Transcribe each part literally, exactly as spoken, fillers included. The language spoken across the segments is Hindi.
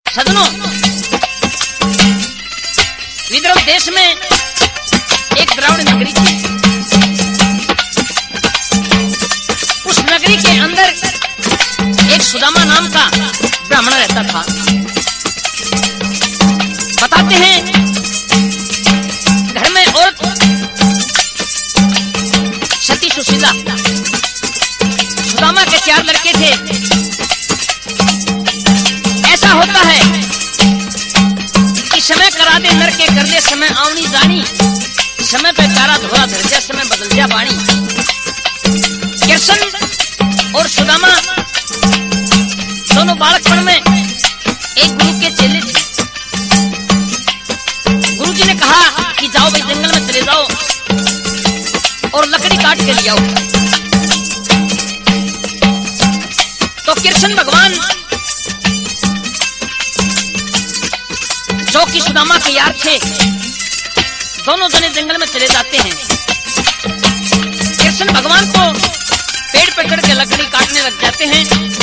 सदनों, विदर्भ देश में एक द्राविड़ नगरी थी। उस नगरी के अंदर एक सुदामा नाम का ब्राह्मण रहता था। बताते हैं घर में औरत सती सुशीला, सुदामा के चार लड़के थे। ऐसा होता है कि समय करा दे नर के कर दे समय आवनी जानी, समय पे तारा धोरा धर जा समय बदल जा बाणी। कृष्ण और सुदामा दोनों बालकपन में एक गुरु के चेले थे। गुरु जी ने कहा कि जाओ भाई जंगल में चले जाओ और लकड़ी काट के ले आओ। तो कृष्ण भगवान जो कि सुदामा के यार थे, दोनों जने जंगल में चले जाते हैं। कृष्ण भगवान को पेड़ पे चढ़ के लकड़ी काटने लग जाते हैं।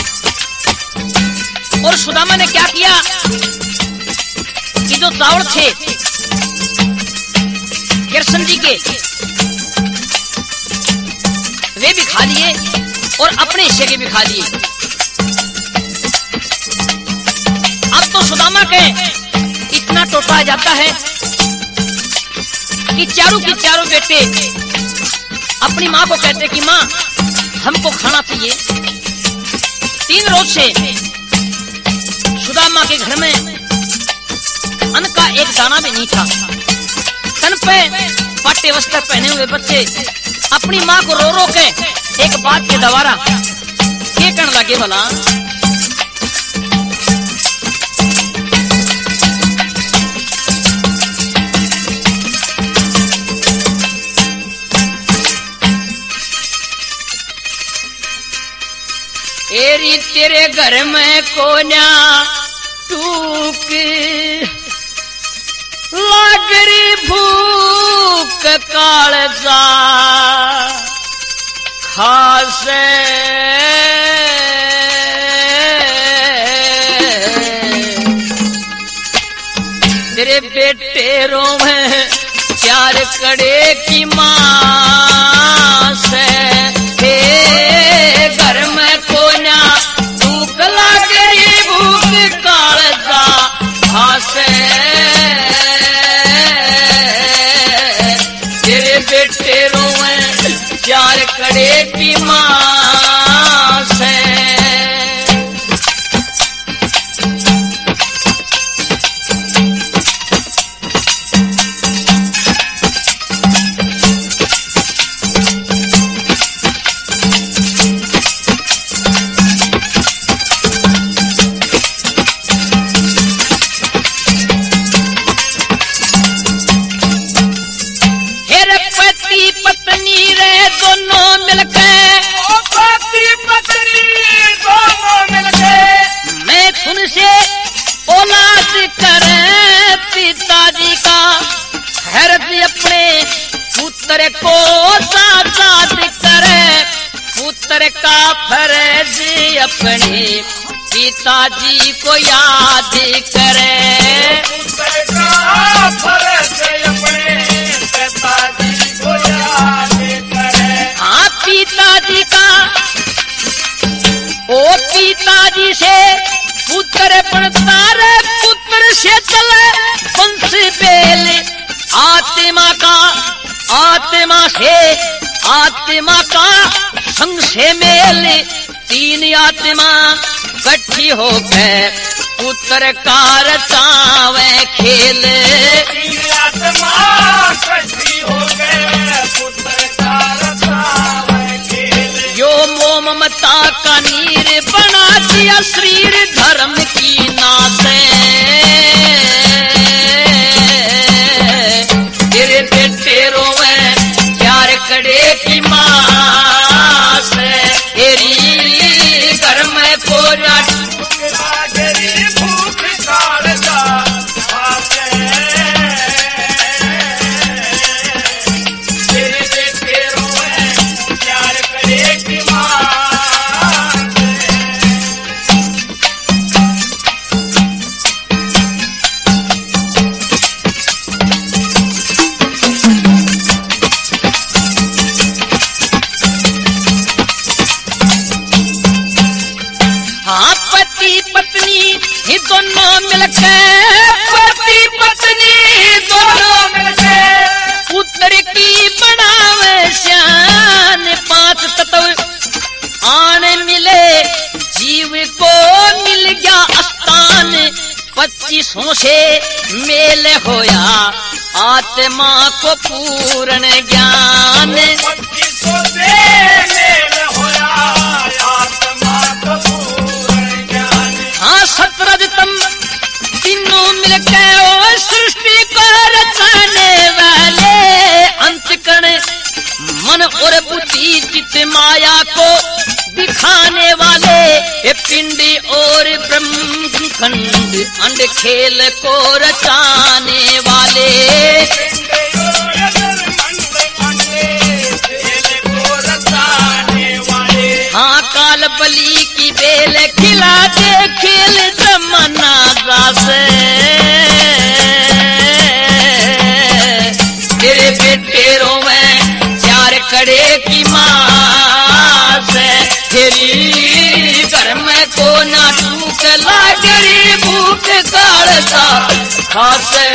और सुदामा ने क्या किया कि जो चावल थे कृष्ण जी के, वे भी खा लिए और अपने हिस्से के भी खा लिए। अब तो सुदामा के इतना टोटा आ जाता है कि चारों की चारों बेटे अपनी माँ को कहते कि माँ हमको खाना चाहिए। तीन रोज से सुदामा के घर में अन्न का एक दाना भी नहीं था। तन पे पाटे वस्त्र पहने हुए बच्चे अपनी माँ को रो रो के एक बात के द्वारा ये कहने लगे, भला एरी तेरे घर में कोन्या टूक लागरी भूख कालजा खासे तेरे बेटे रोवे चार कड़े की मां से। हे घर में कोन्या भूख लागरी भूख कालजा खासे तेरे बेटे रोवे चार कड़े की मां से। पुत्र को साथ करे, पुत्र का फर्ज अपने पिताजी को याद करे। पुत्र का फर्ज अपने पिताजी को याद करे। हाँ पिताजी का, ओ पिताजी से पुत्र बनता रे, पुत्र से चले वंश बेल। आत्मा का, आत्मा से आत्मा का संग से मेल, तीन आत्मा इकट्ठी होकर पुत्र का रचावे खेल। तीन आत्मा इकट्ठी होकर पुत्र का रचावे खेल। यो मोह ममता का नीर बना दिया शरीर धर्म की नासे। तेरे बेटे रोवे चार कड़े की मां से। तेरी घर में कोना भूख कालजा खासे। तेरे बेटे रोवे चार कड़े की मां से। नी दोनों मिलके पति पत्नी दोनों मिलके पुत्र की बनावे श्यान पांच तत्व आने मिले जीव को मिल गया स्थान पच्चीसों से मेल होया आत्मा को पूर्ण ज्ञान पच्चीसों से मेल होया आत्मा को पूर्ण ज्ञान। हाँ सतरजतम तीनों मिलके ओ सृष्टि को रचाने वाले अंतकरण मन और बुद्धि चित्त माया को दिखाने वाले ये पिंडी और ब्रह्मखंड अंड खेल को रचाने वाले हाँ काल बली की बेल खिलाते खेल जमाना दास तेरे बेटे रोवे चार कड़े की मां से तेरी घर में को ना टूक लागरी भूख काढ़ता खासे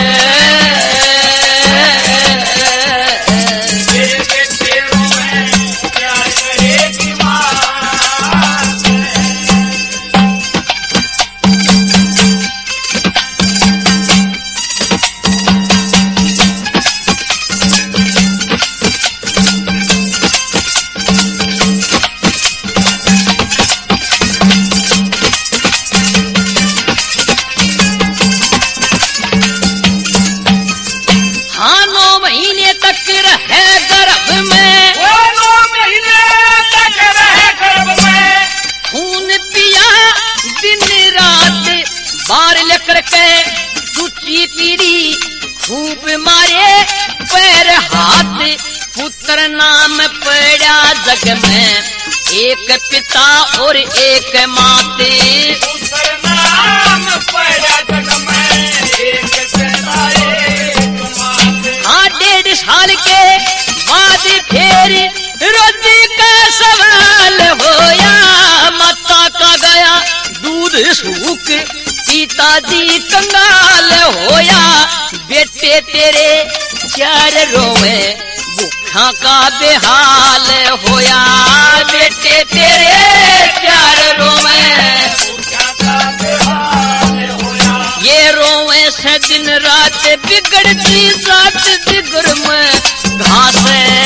खूब मारे पैर हाथ पुत्र नाम पड़ा जग में एक पिता और एक माते पुत्र नाम पड़ा जग में एक पिता एक माते। हाँ डेढ़ साल के बाद फिर रोजी का सवाल होया माता का गया दूध सूख पिताजी कंगाल होया बेटे तेरे चार रोवे भूखा का बेहाल होया बेटे तेरे चार रोवे भूखा का बेहाल होया। ये रोवे से दिन रात बिगड़ती जात दिगर में घास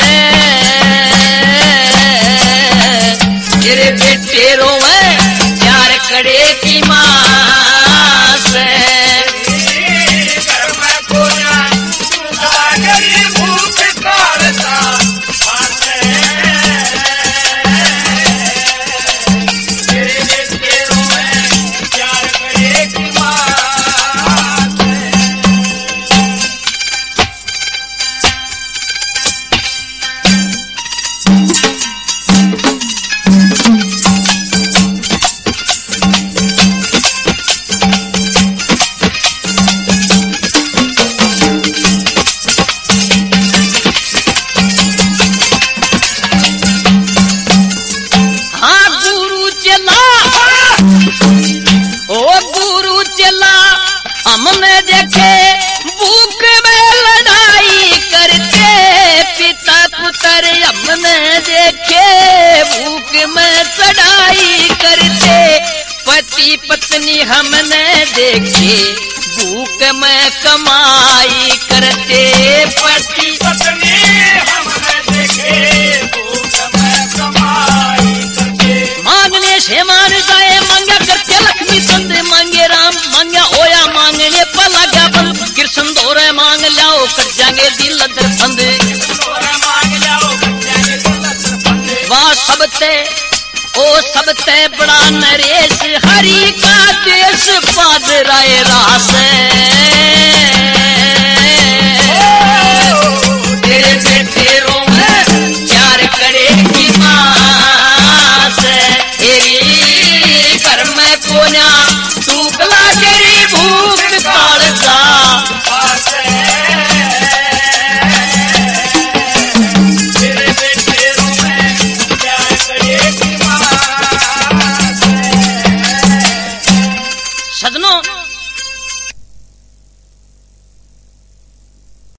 तेरे बेटे रोवे चार कड़े की मां पत्नी हमने देखे भूख में कमाई करते पति पत्नी हमने देखे भूख में कमाई करते। मांगने से मान जाए मांगा करते लक्ष्मी चंद मांगे राम मांगा होया मांगने पर लगा बंद कृष्ण दौरे मांग लाओ कर जाएंगे दिल दर्पंद मांग लाओ वाह सबते ओ सबते बड़ा नरेश हरि का देश पादराय रास तेरे बेटे रोवे चार कड़े की मां से तेरी घर में कोना टूकला गरी भूख काढ़ता सजनों